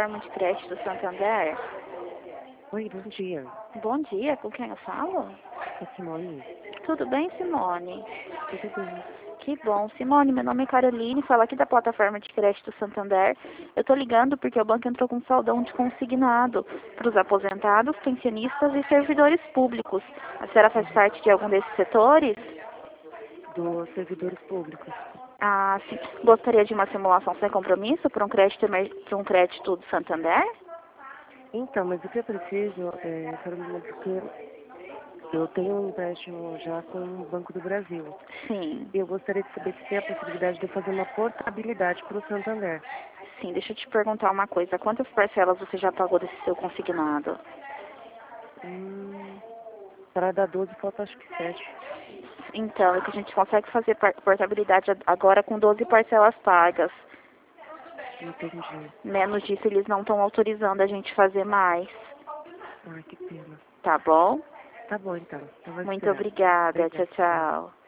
plataforma de crédito Santander? Oi, bom dia. Bom dia, com quem eu falo? É Simone? Tudo bem, Simone? Tudo bem. Que bom. Simone, meu nome é Caroline, falo aqui da plataforma de crédito Santander. Eu tô ligando porque o banco entrou com um saldão de consignado para os aposentados, pensionistas e servidores públicos. A senhora faz parte de algum desses setores? Dos servidores públicos. Ah, sim. Gostaria de uma simulação sem compromisso para para um crédito do Santander? Então, mas o que eu preciso, Carolina, porque eu tenho um empréstimo já com o Banco do Brasil. Sim. E eu gostaria de saber se tem a possibilidade de eu fazer uma portabilidade para o Santander. Sim, deixa eu te perguntar uma coisa. Quantas parcelas você já pagou desse seu consignado? Para dar 12, falta acho que 7. Então, é que a gente consegue fazer portabilidade agora com 12 parcelas pagas. Entendi. Menos disso, eles não estão autorizando a gente fazer mais. Ai, que pena. Tá bom? Tá bom, então. Eu vou Muito esperar. obrigada. Tchau, Obrigada. tchau.